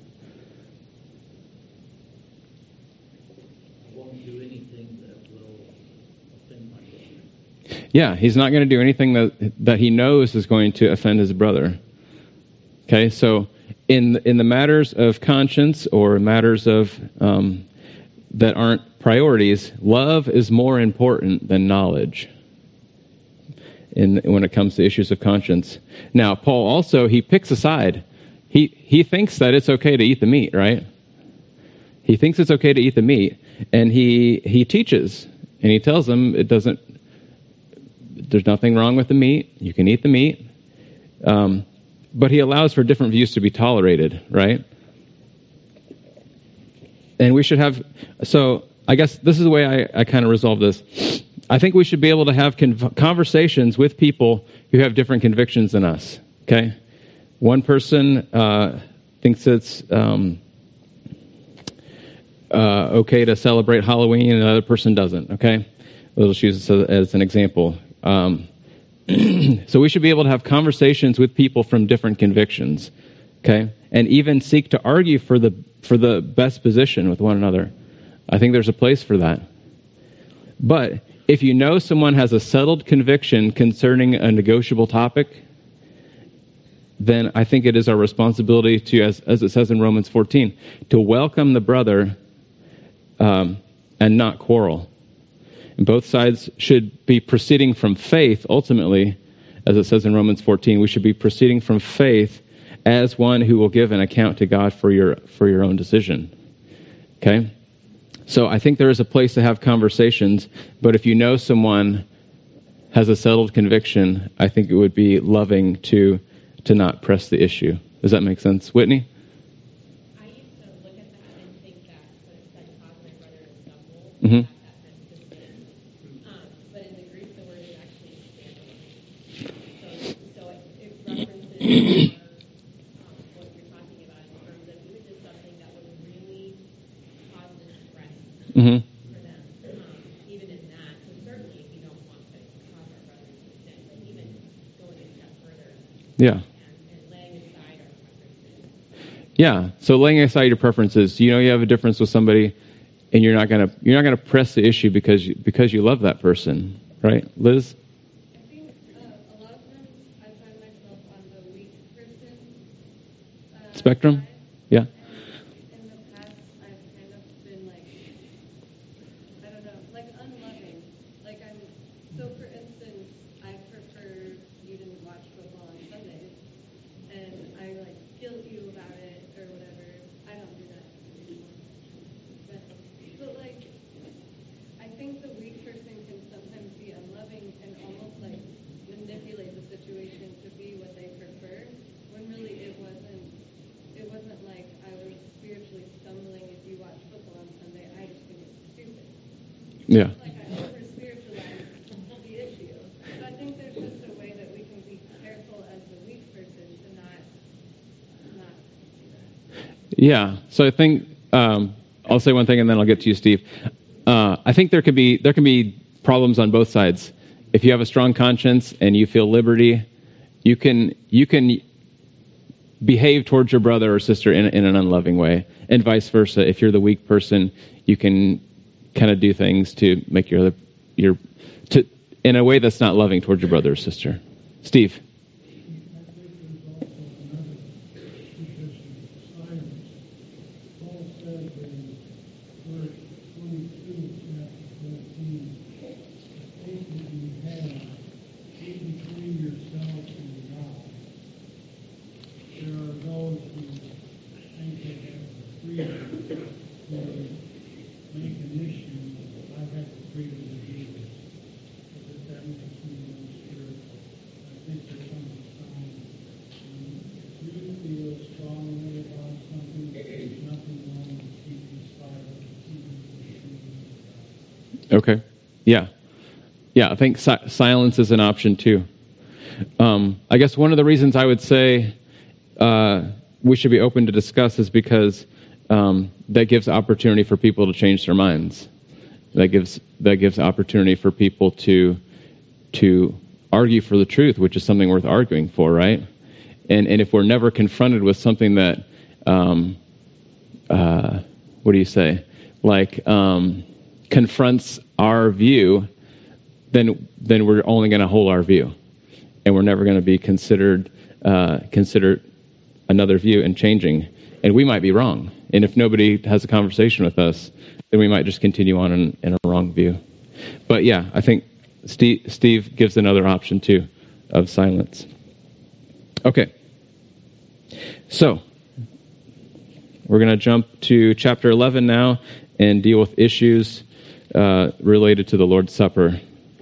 Yeah, he's not going to do anything that that he knows is going to offend his brother. Okay, so in in the matters of conscience or matters of um, that aren't priorities, love is more important than knowledge. In when it comes to issues of conscience. Now, Paul also he picks a side. He he thinks that it's okay to eat the meat, right? He thinks it's okay to eat the meat, and he he teaches and he tells them it doesn't. There's nothing wrong with the meat. You can eat the meat. Um, but he allows for different views to be tolerated, right? And we should have... So I guess this is the way I, I kind of resolve this. I think we should be able to have con- conversations with people who have different convictions than us, okay? One person uh, thinks it's um, uh, okay to celebrate Halloween, and another person doesn't, okay? We'll just use this as an example. Um, so we should be able to have conversations with people from different convictions, okay, and even seek to argue for the for the best position with one another. I think there's a place for that. But if you know someone has a settled conviction concerning a negotiable topic, then I think it is our responsibility to, as, as it says in Romans fourteen, to welcome the brother um, and not quarrel. And both sides should be proceeding from faith, ultimately, as it says in Romans fourteen, we should be proceeding from faith as one who will give an account to God for your for your own decision. Okay? So I think there is a place to have conversations, but if you know someone has a settled conviction, I think it would be loving to to not press the issue. Does that make sense? Whitney? I used to look at that and think that what it said caused my brother to stumble. Mm-hmm. um, what you're talking about in terms of if it is something that would really cause distress mm-hmm. for them, um, even in that. So certainly if you don't want to cause our brothers to sin, but even going a step further yeah. and, and laying aside our preferences. Yeah. So laying aside your preferences, you know you have a difference with somebody and you're not gonna you're not gonna press the issue because you, because you love that person, right? Liz? Spectrum? Yeah. In the past, I've kind of been like, I don't know, like unloving. Like I'm, so for instance, I prefer you didn't watch football on Sundays, and I like guilt you about it or whatever. I don't do that anymore. But, but like, I think the weak person can sometimes be unloving and almost like manipulate the situation to be what they prefer, when really it wasn't. It wasn't like I was spiritually stumbling if you watch football on Sunday. I just think it's stupid. Yeah. Like I over-spiritualized the issue. So I think there's just a way that we can be careful as the weak person to not, not do that. Yeah. So I think um, I'll say one thing and then I'll get to you, Steve. Uh, I think there could be there can be problems on both sides. If you have a strong conscience and you feel liberty, you can you can. behave towards your brother or sister in, in an unloving way, and vice versa. If you're the weak person, you can kind of do things to make your other, your to in a way that's not loving towards your brother or sister. Steve. Okay. Yeah. Yeah, I think si- silence is an option too. Um, I guess one of the reasons I would say uh, we should be open to discuss is because um, that gives opportunity for people to change their minds. That gives that gives opportunity for people to to argue for the truth, which is something worth arguing for, right? And and if we're never confronted with something that, um, uh, what do you say, like um, confronts our view, then then we're only going to hold our view, and we're never going to be considered uh, considered another view and changing. And we might be wrong. And if nobody has a conversation with us, then we might just continue on in, in a wrong view. But yeah, I think Steve, Steve gives another option too of silence. Okay. So we're going to jump to chapter eleven now and deal with issues uh, related to the Lord's Supper.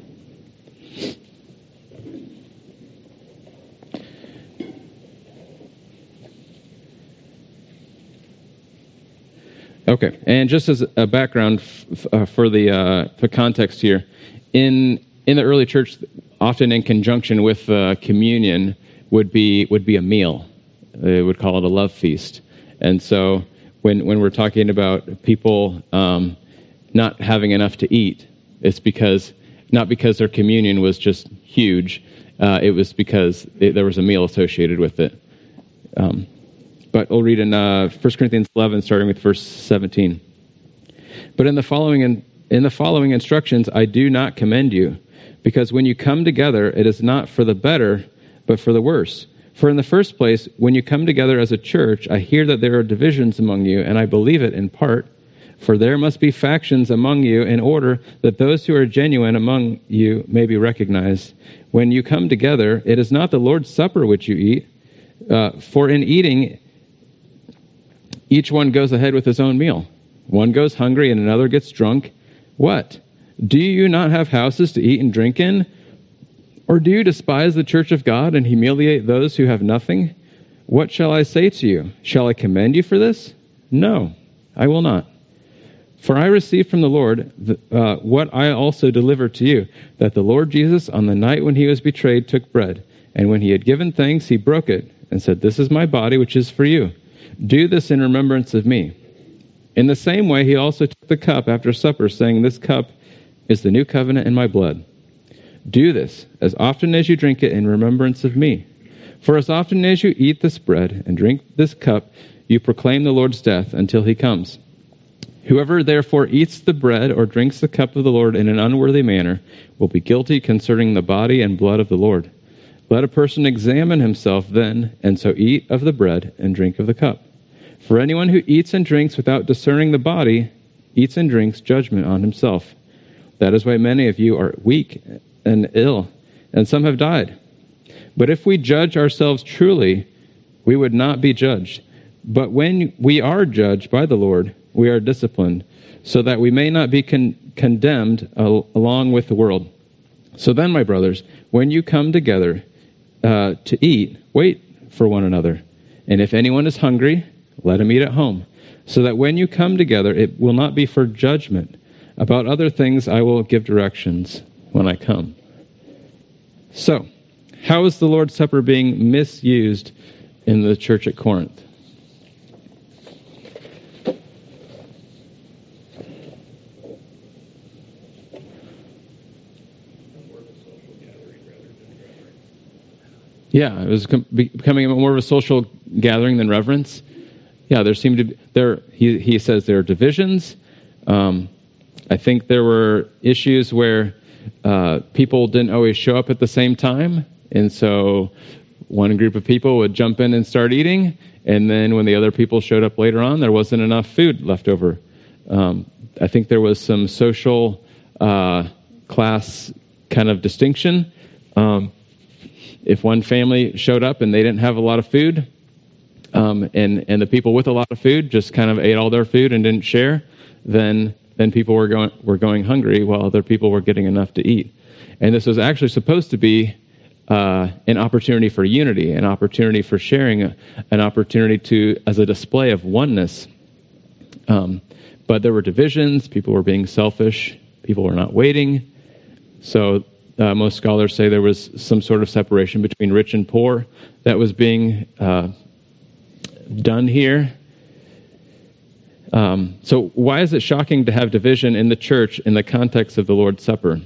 Okay, and just as a background f- uh, for the uh, for context here, in in the early church, often in conjunction with uh, communion, would be would be a meal. They would call it a love feast. And so, when when we're talking about people um, not having enough to eat, it's because not because their communion was just huge. Uh, it was because it, there was a meal associated with it. Um, But we'll read in uh, First Corinthians eleven, starting with verse seventeen. But in the following in, in the following instructions, I do not commend you, because when you come together, it is not for the better, but for the worse. For in the first place, when you come together as a church, I hear that there are divisions among you, and I believe it in part. For there must be factions among you, in order that those who are genuine among you may be recognized. When you come together, it is not the Lord's Supper which you eat, uh, for in eating each one goes ahead with his own meal. One goes hungry and another gets drunk. What? Do you not have houses to eat and drink in? Or do you despise the church of God and humiliate those who have nothing? What shall I say to you? Shall I commend you for this? No, I will not. For I received from the Lord uh, what I also delivered to you, that the Lord Jesus, on the night when he was betrayed, took bread. And when he had given thanks, he broke it and said, "This is my body, which is for you. Do this in remembrance of me." In the same way, he also took the cup after supper, saying, "This cup is the new covenant in my blood. Do this as often as you drink it in remembrance of me. For as often as you eat this bread and drink this cup, you proclaim the Lord's death until he comes. Whoever therefore eats the bread or drinks the cup of the Lord in an unworthy manner will be guilty concerning the body and blood of the Lord. Let a person examine himself then, and so eat of the bread and drink of the cup. For anyone who eats and drinks without discerning the body eats and drinks judgment on himself. That is why many of you are weak and ill, and some have died. But if we judge ourselves truly, we would not be judged. But when we are judged by the Lord, we are disciplined, so that we may not be con- condemned al- along with the world. So then, my brothers, when you come together uh, to eat, wait for one another. And if anyone is hungry, let him eat at home, so that when you come together, it will not be for judgment. About other things I will give directions when I come. So, how is the Lord's Supper being misused in the church at Corinth? Yeah, it was com- becoming more of a social gathering than reverence. Yeah, there seemed to be, there, he, he says there are divisions. Um, I think there were issues where uh, people didn't always show up at the same time. And so one group of people would jump in and start eating. And then when the other people showed up later on, there wasn't enough food left over. Um, I think there was some social uh, class kind of distinction. Um, if one family showed up and they didn't have a lot of food, um, and, and the people with a lot of food just kind of ate all their food and didn't share, then then people were going were going hungry while other people were getting enough to eat. And this was actually supposed to be uh, an opportunity for unity, an opportunity for sharing, an opportunity to as a display of oneness. Um, but there were divisions. People were being selfish. People were not waiting. So Uh, most scholars say there was some sort of separation between rich and poor that was being uh, done here. Um, so why is it shocking to have division in the church in the context of the Lord's Supper?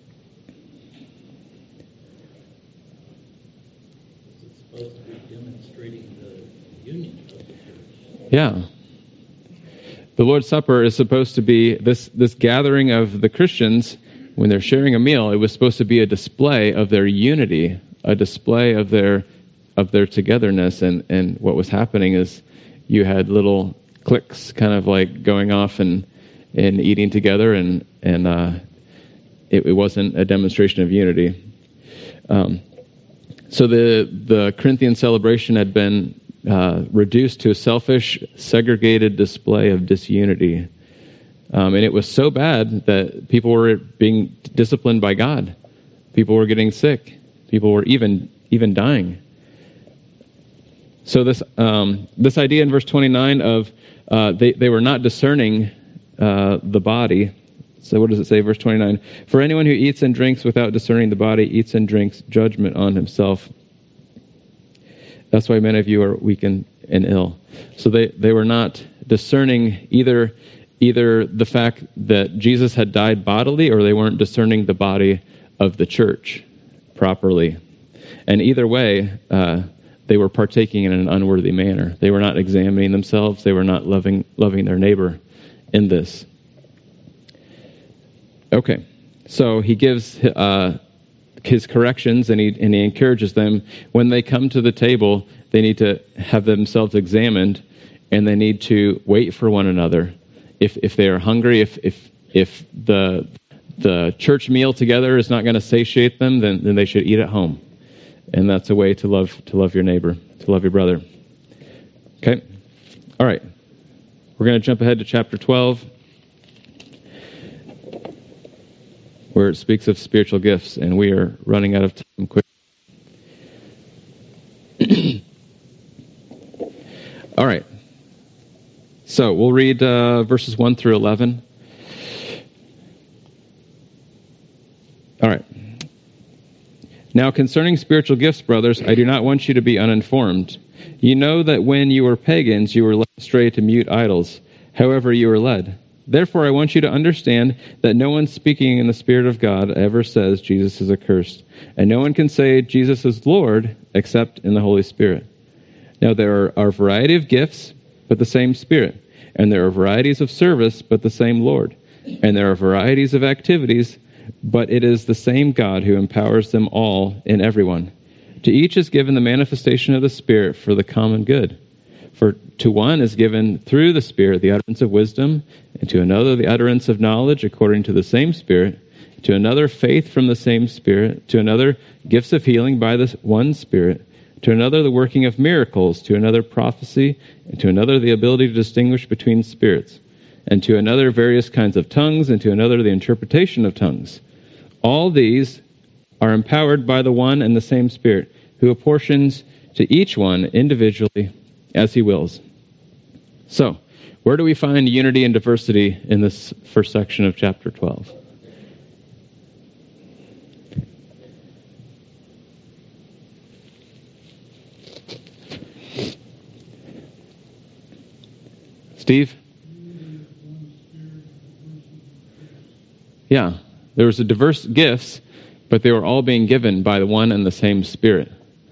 It's supposed to be demonstrating the union of the church. Yeah. The Lord's Supper is supposed to be this, this gathering of the Christians when they're sharing a meal. It was supposed to be a display of their unity, a display of their of their togetherness. And, and what was happening is you had little cliques kind of like going off and, and eating together, and, and uh, it, it wasn't a demonstration of unity. Um, so the, the Corinthian celebration had been uh, reduced to a selfish, segregated display of disunity. Um, and it was so bad that people were being disciplined by God. People were getting sick. People were even even dying. So this um, this idea in verse twenty-nine of uh, they they were not discerning uh, the body. So what does it say, verse twenty-nine? For anyone who eats and drinks without discerning the body eats and drinks judgment on himself. That's why many of you are weak and, and ill. So they, they were not discerning either either the fact that Jesus had died bodily, or they weren't discerning the body of the church properly. And either way, uh, they were partaking in an unworthy manner. They were not examining themselves. They were not loving loving their neighbor in this. Okay, so he gives uh, his corrections, and he and he encourages them when they come to the table. They need to have themselves examined, and they need to wait for one another. If if they are hungry, if if if the the church meal together is not going to satiate them, then then they should eat at home, and that's a way to love to love your neighbor, to love your brother. Okay, all right. We're going to jump ahead to chapter twelve, where it speaks of spiritual gifts, and we are running out of time quick. All right. So we'll read uh, verses one through eleven. All right. Now concerning spiritual gifts, brothers, I do not want you to be uninformed. You know that when you were pagans, you were led astray to mute idols, however you were led. Therefore, I want you to understand that no one speaking in the Spirit of God ever says Jesus is accursed, and no one can say Jesus is Lord except in the Holy Spirit. Now there are, are a variety of gifts, but the same Spirit. And there are varieties of service, but the same Lord. And there are varieties of activities, but it is the same God who empowers them all in everyone. To each is given the manifestation of the Spirit for the common good. For to one is given through the Spirit the utterance of wisdom, and to another the utterance of knowledge according to the same Spirit, to another faith from the same Spirit, to another gifts of healing by the one Spirit, to another the working of miracles, to another prophecy, and to another the ability to distinguish between spirits, and to another various kinds of tongues, and to another the interpretation of tongues. All these are empowered by the one and the same Spirit, who apportions to each one individually as he wills. So, where do we find unity and diversity in this first section of chapter twelve? Steve? Yeah, there was a diverse gifts, but they were all being given by the one and the same Spirit.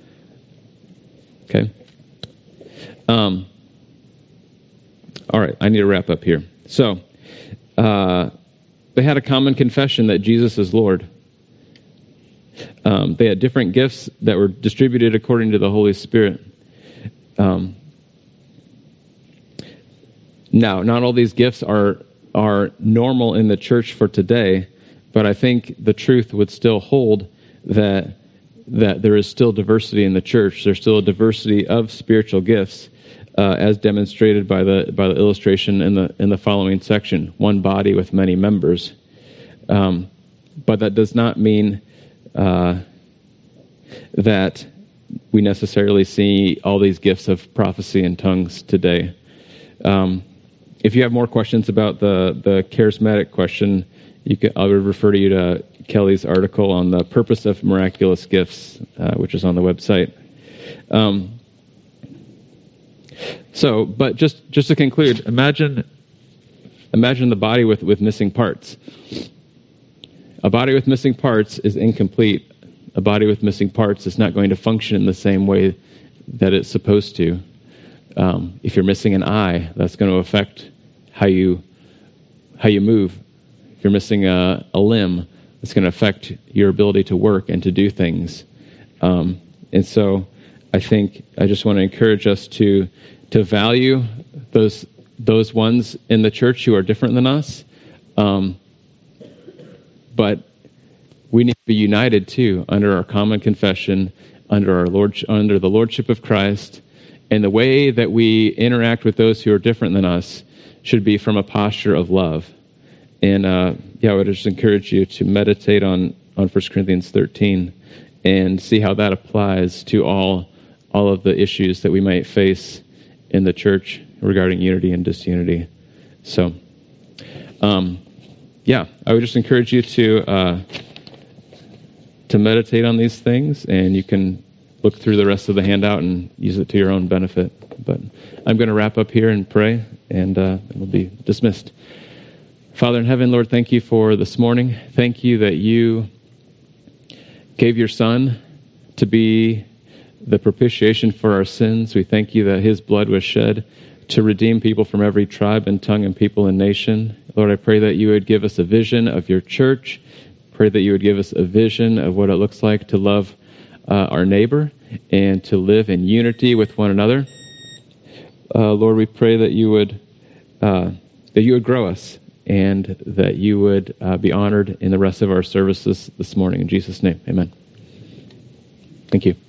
Okay. Um. All right, I need to wrap up here. So, uh, they had a common confession that Jesus is Lord. Um, they had different gifts that were distributed according to the Holy Spirit. Um, now, not all these gifts are are normal in the church for today, but I think the truth would still hold that that there is still diversity in the church. There's still a diversity of spiritual gifts, uh, as demonstrated by the by the illustration in the in the following section. One body with many members, um, but that does not mean uh, that we necessarily see all these gifts of prophecy and tongues today. Um, if you have more questions about the the charismatic question, you could, I would refer to you to Kelly's article on the purpose of miraculous gifts, uh, which is on the website. Um, so, but just, just to conclude, imagine, imagine the body with, with missing parts. A body with missing parts is incomplete. A body with missing parts is not going to function in the same way that it's supposed to. Um, if you're missing an eye, that's going to affect how you how you move. If you're missing a, a limb, it's going to affect your ability to work and to do things. Um, and so, I think I just want to encourage us to to value those those ones in the church who are different than us. Um, but we need to be united too under our common confession, under our Lord, under the Lordship of Christ, and the way that we interact with those who are different than us should be from a posture of love. And uh, yeah, I would just encourage you to meditate on on First Corinthians thirteen and see how that applies to all all of the issues that we might face in the church regarding unity and disunity. So, um, yeah, I would just encourage you to uh, to meditate on these things, and you can look through the rest of the handout and use it to your own benefit. But I'm going to wrap up here and pray, and uh, we'll be dismissed. Father in heaven, Lord, thank you for this morning. Thank you that you gave your Son to be the propitiation for our sins. We thank you that his blood was shed to redeem people from every tribe and tongue and people and nation. Lord, I pray that you would give us a vision of your church. Pray that you would give us a vision of what it looks like to love uh, our neighbor and to live in unity with one another. Uh, Lord, we pray that you would uh, that you would grow us and that you would uh, be honored in the rest of our services this morning. In Jesus' name, amen. Thank you.